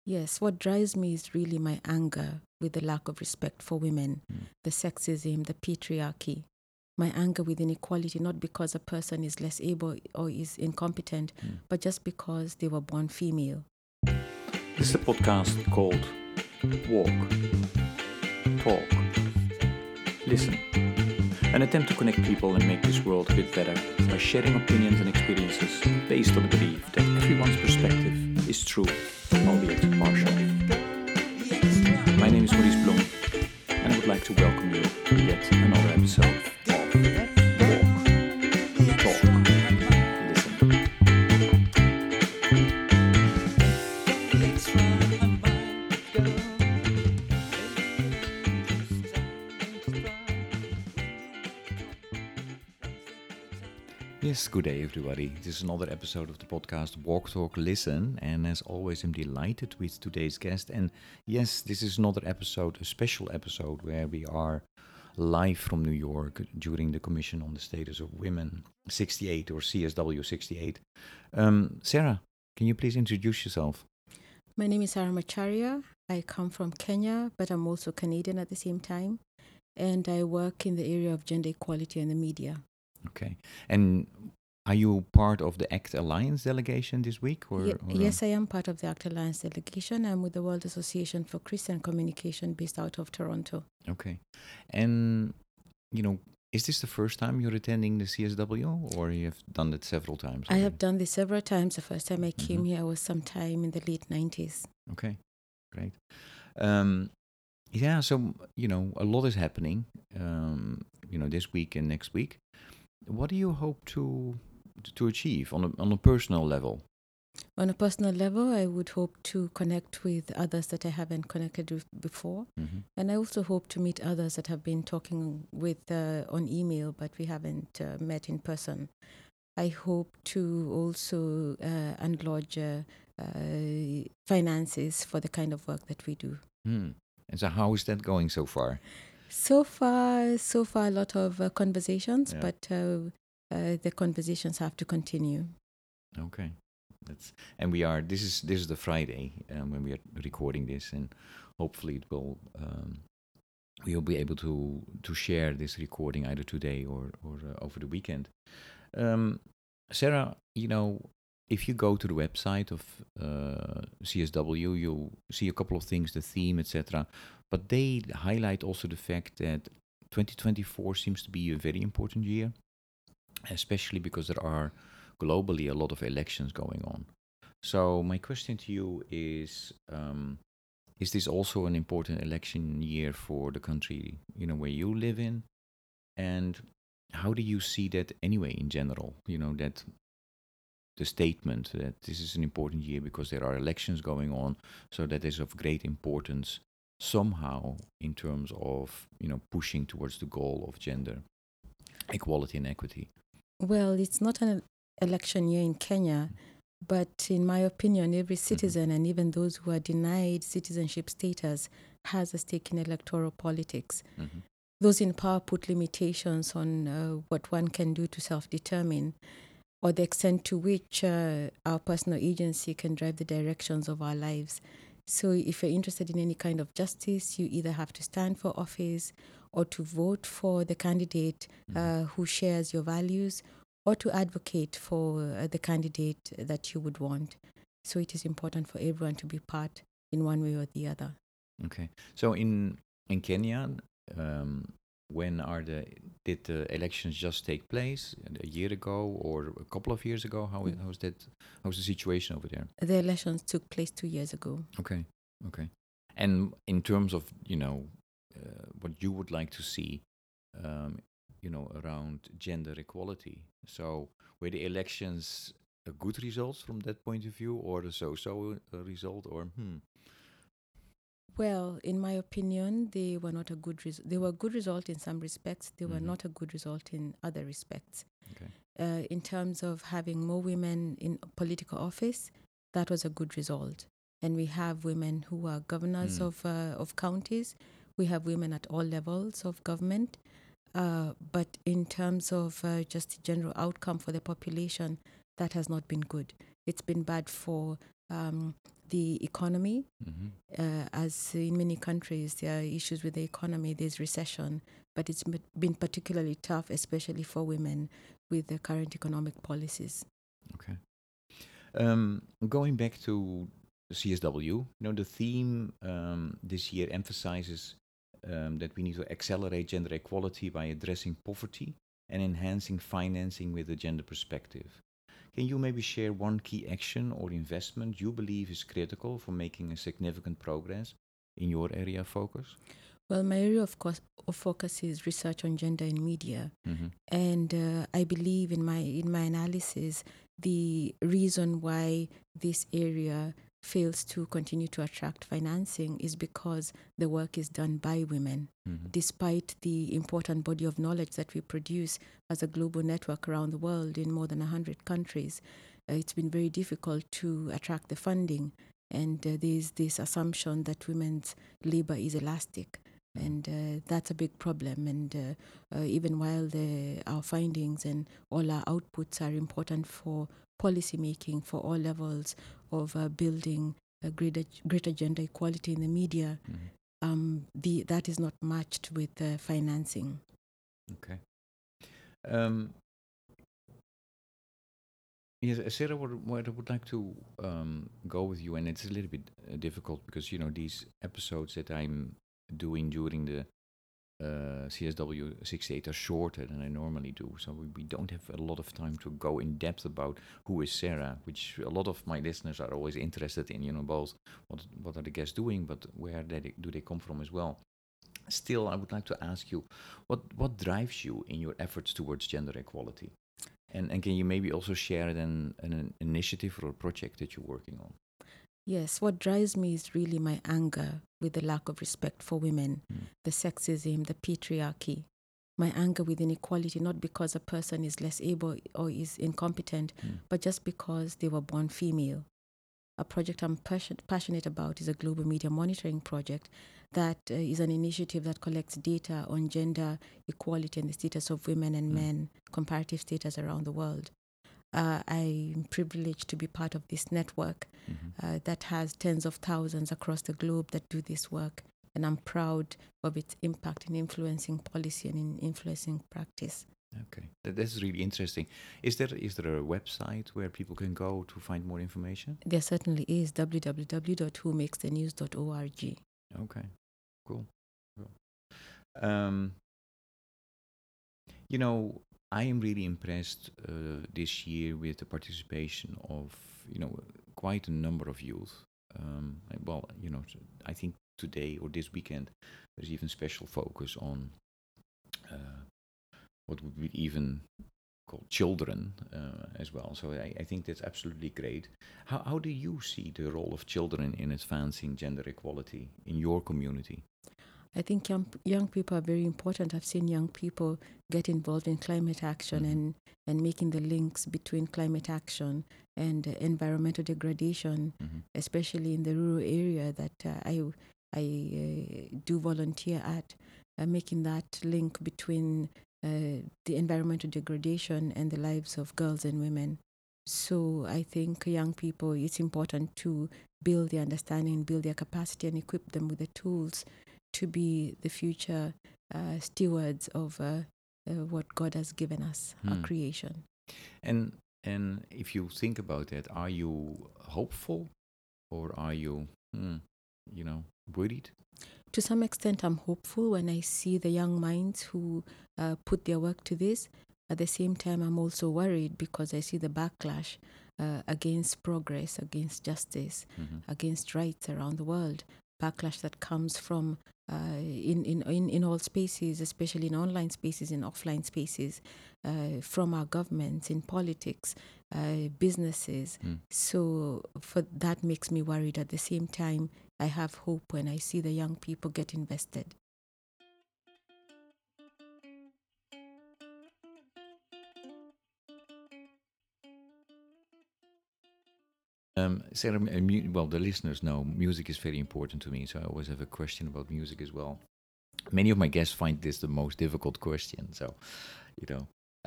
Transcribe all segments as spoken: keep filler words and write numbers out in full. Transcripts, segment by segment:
Yes, what drives me is really my anger with the lack of respect for women, mm. the sexism, the patriarchy. My anger with inequality, not because a person is less able or is incompetent, mm. but just because they were born female. This is a podcast called Walk, Talk, Listen. An attempt to connect people and make this world a bit better by sharing opinions and experiences based on the belief that everyone's perspective is true, albeit partial. My name is Maurice Blom, and I would like to welcome you to yet another episode of Walk, Talk, Listen. Yes, good day everybody. This is another episode of the podcast Walk, Talk, Listen, and as always I'm delighted with today's guest. And yes, this is another episode, a special episode where we are live from New York during the Commission on the Status of Women sixty-eight or C S W sixty-eight. Um, Sarah, can you please introduce yourself? My name is Sarah Macharia. I come from Kenya, but I'm also Canadian at the same time, and I work in the area of gender equality and the media. Okay. And are you part of the ACT Alliance delegation this week? Or, Ye- or yes, I am part of the ACT Alliance delegation. I'm with the World Association for Christian Communication based out of Toronto. Okay. And, you know, is this the first time you're attending the C S W, or you have done it several times I already? have done this several times. The first time I came Mhm. here was sometime in the late nineties. Okay, great. Um, yeah, so, you know, a lot is happening, um, you know, this week and next week. What do you hope to to achieve on a, on a personal level? On a personal level, I would hope to connect with others that I haven't connected with before. Mm-hmm. And I also hope to meet others that have been talking with uh, on email, but we haven't uh, met in person. I hope to also uh, enlarge uh, uh, finances for the kind of work that we do. Mm. And so how is that going so far? So far, so far, a lot of uh, conversations, Yeah. but uh, uh, the conversations have to continue. Okay, that's and we are. This is this is the Friday um, when we are recording this, and hopefully it will. Um, we will be able to to share this recording either today or or uh, over the weekend. Um, Sarah, you know, if you go to the website of uh, C S W, you'll see a couple of things, the theme, et cetera. But they highlight also the fact that twenty twenty-four seems to be a very important year, especially because there are globally a lot of elections going on. So my question to you is, um, is this also an important election year for the country, you know, where you live in? And how do you see that anyway in general? You know, that the statement that this is an important year because there are elections going on, so that is of great importance somehow in terms of, you know, pushing towards the goal of gender equality and equity. Well, it's not an election year in Kenya, but in my opinion, every citizen mm-hmm. and even those who are denied citizenship status has a stake in electoral politics. Mm-hmm. Those in power put limitations on uh, what one can do to self-determine, or the extent to which uh, our personal agency can drive the directions of our lives. So if you're interested in any kind of justice, you either have to stand for office or to vote for the candidate uh, mm-hmm. who shares your values, or to advocate for uh, the candidate that you would want. So it is important for everyone to be part in one way or the other. Okay. So in in Kenya, um, when are the did the elections just take place? A year ago or a couple of years ago? How how's that? How's the situation over there? The elections took place two years ago. Okay, okay. And in terms of, you know, uh, what you would like to see, um, you know, around gender equality. So were the elections a good results from that point of view, or a so-so uh, result, or hmm? Well, in my opinion, they were not a good result. They were a good result in some respects. They mm-hmm. were not a good result in other respects. Okay. Uh, in terms of having more women in political office, that was a good result. And we have women who are governors mm. of uh, of counties. We have women at all levels of government. Uh, but in terms of uh, just the general outcome for the population, that has not been good. It's been bad for um, the economy. Mhm. Uh, as in many countries, there are issues with the economy, there's recession, but it's m- been particularly tough, especially for women, with the current economic policies. Okay. Um, going back to C S W, you know, the theme um, this year emphasizes um, that we need to accelerate gender equality by addressing poverty and enhancing financing with a gender perspective. Can you maybe share one key action or investment you believe is critical for making a significant progress in your area of focus? Well, my area of, course, of focus is research on gender in media, Mm-hmm. and uh, I believe in my in my analysis the reason why this area fails to continue to attract financing is because the work is done by women. Mm-hmm. Despite the important body of knowledge that we produce as a global network around the world in more than one hundred countries, uh, it's been very difficult to attract the funding. And uh, there's this assumption that women's labor is elastic. And uh, that's a big problem. And uh, uh, even while the, our findings and all our outputs are important for policy making for all levels of uh, building a greater, greater gender equality in the media, Mm-hmm. um, the, that is not matched with uh, financing. Okay. Um, yes, Sarah, what, what I would like to um, go with you, and it's a little bit uh, difficult because, you know, these episodes that I'm doing during the uh, C S W sixty-eight are shorter than I normally do, so we, we don't have a lot of time to go in depth about who is Sarah, which a lot of my listeners are always interested in, you know, both what, what are the guests doing, but where they, do they come from as well. Still, I would like to ask you, what, what drives you in your efforts towards gender equality? And, and can you maybe also share an, an initiative or a project that you're working on? Yes, what drives me is really my anger with the lack of respect for women, Mm. the sexism, the patriarchy. My anger with inequality, not because a person is less able or is incompetent, Mm. but just because they were born female. A project I'm passion- passionate about is a global media monitoring project that uh, is an initiative that collects data on gender equality and the status of women and Mm. men, comparative status around the world. Uh, I'm privileged to be part of this network Mm-hmm. uh, that has tens of thousands across the globe that do this work. And I'm proud of its impact in influencing policy and in influencing practice. Okay, that, that's really interesting. Is there is there a website where people can go to find more information? There certainly is w w w dot who makes the news dot org. Okay, cool. cool. Um, you know, I am really impressed uh, this year with the participation of, you know, quite a number of youth. Um, I- well, you know, so I think today or this weekend there's even special focus on uh, what would be even called children uh, as well. So I, I think that's absolutely great. How, how do you see the role of children in advancing gender equality in your community? I think young, young people are very important. I've seen young people get involved in climate action Mhm. and, and making the links between climate action and uh, environmental degradation, Mhm. especially in the rural area that uh, I, I uh, do volunteer at, uh, making that link between uh, the environmental degradation and the lives of girls and women. So I think young people, it's important to build their understanding, build their capacity, and equip them with the tools to be the future uh, stewards of uh, uh, what God has given us, our Hmm. creation. And and if you think about that, are you hopeful or are you, hmm, you know, worried? To some extent, I'm hopeful when I see the young minds who uh, put their work to this. At the same time, I'm also worried because I see the backlash uh, against progress, against justice, Mhm. against rights around the world. Backlash that comes from uh, in, in, in, in all spaces, especially in online spaces, in offline spaces, uh, from our governments, in politics, uh, businesses. Hmm. So for that makes me worried. At the same time, I have hope when I see the young people get invested. Um, Sarah, uh, mu- well, the listeners know music is very important to me, so I always have a question about music as well. Many of my guests find this the most difficult question, so you know.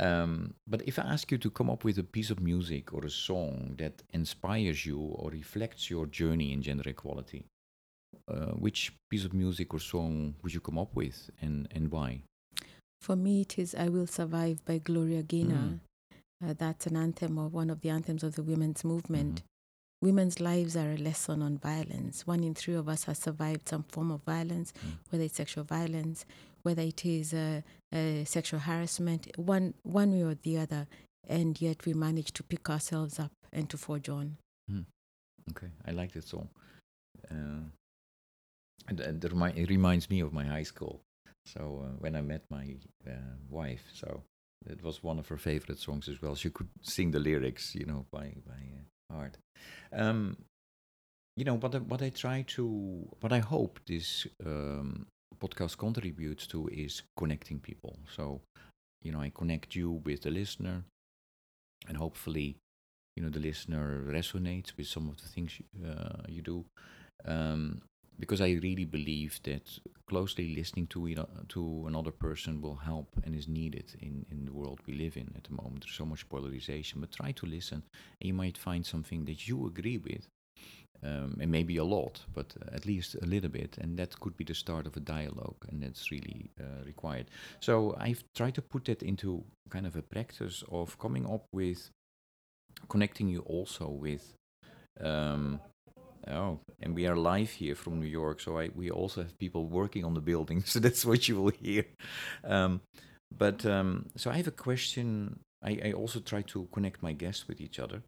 Um, but if I ask you to come up with a piece of music or a song that inspires you or reflects your journey in gender equality, uh, which piece of music or song would you come up with, and, and why? For me, it is I Will Survive by Gloria Gaynor. Mm. Uh, that's an anthem or one of the anthems of the women's movement. Mhm. Women's lives are a lesson on violence. One in three of us has survived some form of violence, Mm. whether it's sexual violence, whether it is uh, uh, sexual harassment, one, one way or the other. And yet we manage to pick ourselves up and to forge on. Mm. Okay, I like that song. Uh, and, and it, remi- it reminds me of my high school. So uh, when I met my uh, wife, so it was one of her favorite songs as well. She could sing the lyrics, you know, by by uh, heart. Um, you know, what I, what I try to, what I hope this um, podcast contributes to is connecting people. So, you know, I connect you with the listener, and hopefully, you know, the listener resonates with some of the things you, uh, you do. Um, because I really believe that closely listening to you know, to another person will help and is needed in, in the world we live in at the moment. There's so much polarization, but try to listen, and you might find something that you agree with, um, and maybe a lot, but uh, at least a little bit, and that could be the start of a dialogue, and that's really uh, required. So I've tried to put that into kind of a practice of coming up with connecting you also with. Um, Oh, and we are live here from New York, so I, we also have people working on the building, so that's what you will hear. Um, but um, so I have a question. I, I also try to connect my guests with each other.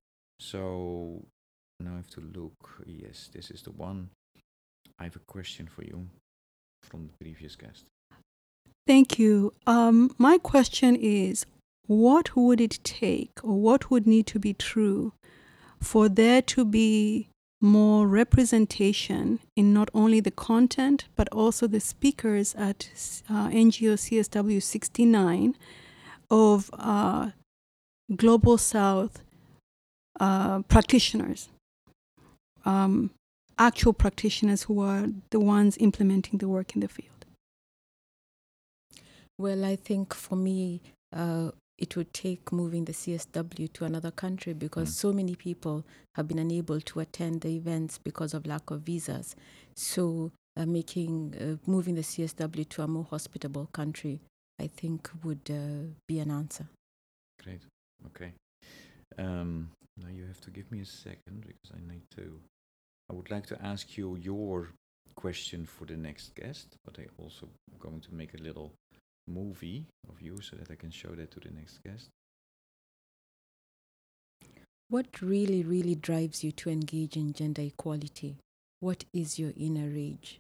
So now I have to look. Yes, this is the one. I have a question for you from the previous guest. Thank you. Um, my question is, what would it take, or what would need to be true for there to be more representation in not only the content, but also the speakers at uh, N G O C S W sixty-nine of uh, Global South uh, practitioners, um, actual practitioners who are the ones implementing the work in the field? Well, I think for me, uh, it would take moving the C S W to another country because Mm. so many people have been unable to attend the events because of lack of visas. So uh, making uh, moving the C S W to a more hospitable country, I think, would uh, be an answer. Great. Okay. Um, now you have to give me a second because I need to. I would like to ask you your question for the next guest, but I also going to make a little movie of you so that I can show that to the next guest. What really, really drives you to engage in gender equality? What is your inner rage?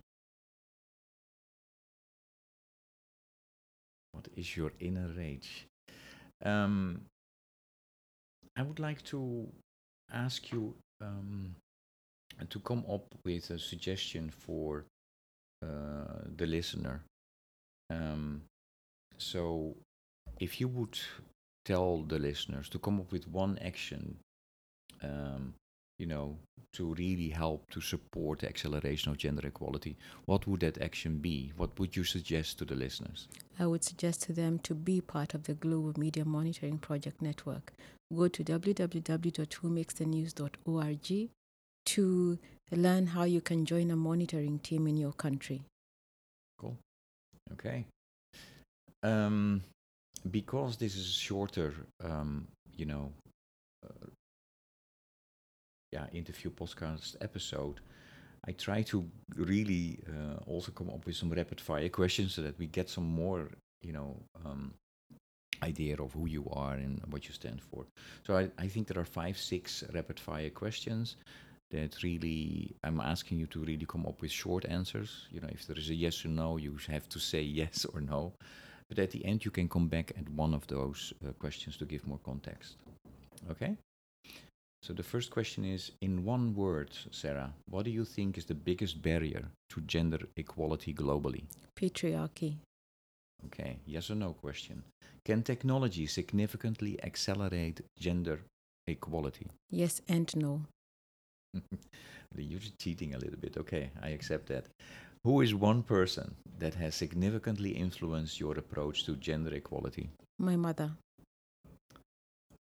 What is your inner rage? Um, I would like to ask you um, to come up with a suggestion for uh, the listener. Um, so, if you would tell the listeners to come up with one action, um, you know, to really help to support the acceleration of gender equality, what would that action be? What would you suggest to the listeners? I would suggest to them to be part of the Global Media Monitoring Project Network. Go to w w w dot who makes the news dot org to learn how you can join a monitoring team in your country. Cool. Okay. Um, because this is a shorter, um, you know, uh, yeah, interview podcast episode, I try to really uh, also come up with some rapid fire questions so that we get some more, you know, um, idea of who you are and what you stand for. So I, I think there are five, six rapid fire questions that really I'm asking you to really come up with short answers. You know, if there is a yes or no, you have to say yes or no. But at the end, you can come back at one of those uh, questions to give more context. Okay? So the first question is, in one word, Sarah, what do you think is the biggest barrier to gender equality globally? Patriarchy. Okay, yes or no question. Can technology significantly accelerate gender equality? Yes and no. You're cheating a little bit. Okay, I accept that. Who is one person that has significantly influenced your approach to gender equality? My mother.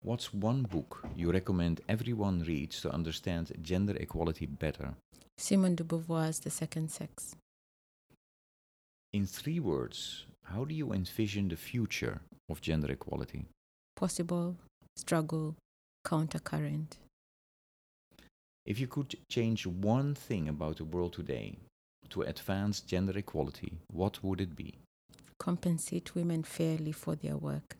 What's one book you recommend everyone reads to understand gender equality better? Simone de Beauvoir's The Second Sex. In three words, how do you envision the future of gender equality? Possible, struggle, countercurrent. If you could change one thing about the world today to advance gender equality, what would it be? Compensate women fairly for their work.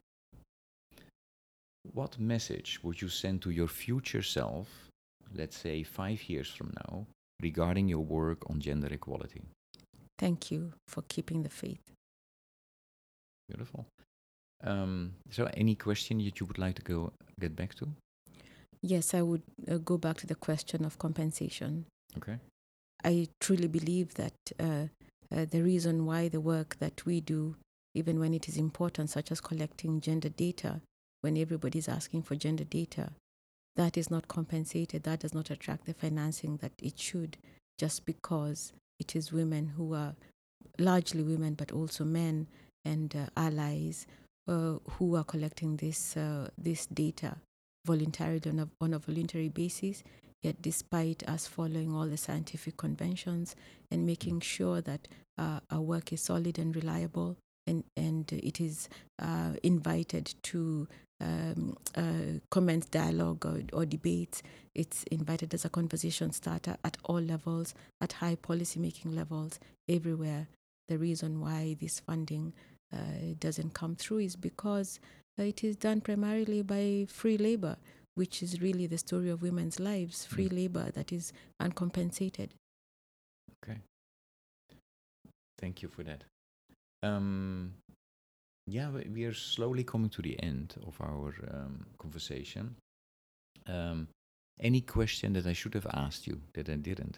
What message would you send to your future self, let's say five years from now, regarding your work on gender equality? Thank you for keeping the faith. Beautiful. Um, so, any question that you would like to go get back to? Yes, I would uh, go back to the question of compensation. Okay. I truly believe that uh, uh, the reason why the work that we do, even when it is important, such as collecting gender data, when everybody is asking for gender data, that is not compensated. That does not attract the financing that it should, just because it is women who are largely women, but also men and uh, allies uh, who are collecting this uh, this data voluntarily on a, on a voluntary basis. Yet, despite us following all the scientific conventions and making sure that uh, our work is solid and reliable, and and it is uh, invited to um, uh, commence dialogue or, or debates. It's invited as a conversation starter at all levels, at high policy making levels, everywhere. The reason why this funding uh, doesn't come through is because it is done primarily by free labor, which is really the story of women's lives, free Mm. labor that is uncompensated. Okay. Thank you for that. Um, yeah, we we are slowly coming to the end of our um, conversation. Um, any question that I should have asked you that I didn't?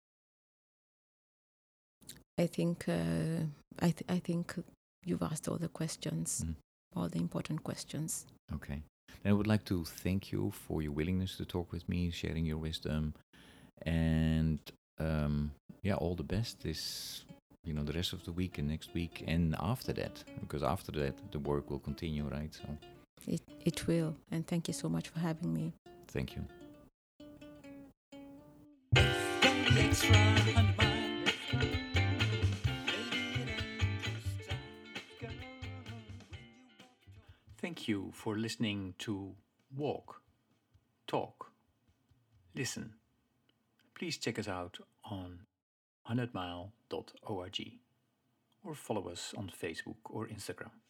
I think uh, I, th- I think you've asked all the questions, Mm. all the important questions. Okay. And I would like to thank you for your willingness to talk with me, sharing your wisdom, and um, yeah, all the best this, you know, the rest of the week and next week and after that, because after that the work will continue, right? So It, it will. And thank you so much for having me. thank you. Thank you for listening to Walk, Talk, Listen. Please check us out on hundred mile dot org or follow us on Facebook or Instagram.